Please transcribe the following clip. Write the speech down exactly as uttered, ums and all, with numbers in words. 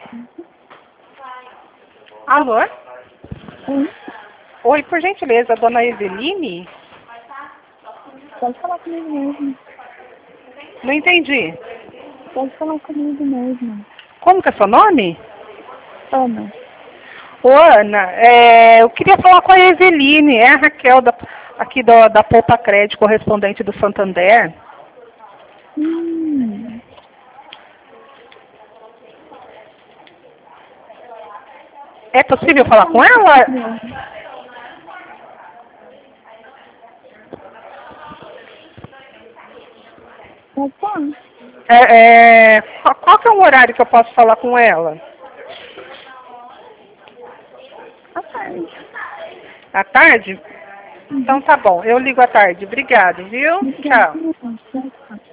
Alô? Oi, Oi, por gentileza, dona Eveline? pode falar comigo mesmo. Não entendi. Pode falar comigo mesmo. Como que é seu nome? Ana. Ô, Ana, é, eu queria falar com a Eveline, é a Raquel da, aqui do, da Poupa Crédito, correspondente do Santander. Hum. É possível falar com ela? Pode falar. É, é, qual, qual que é o horário que eu posso falar com ela? À tarde. À tarde? Então Uhum. tá bom, eu ligo à tarde. Obrigado, viu? Obrigada. Tchau. Tchau, tchau.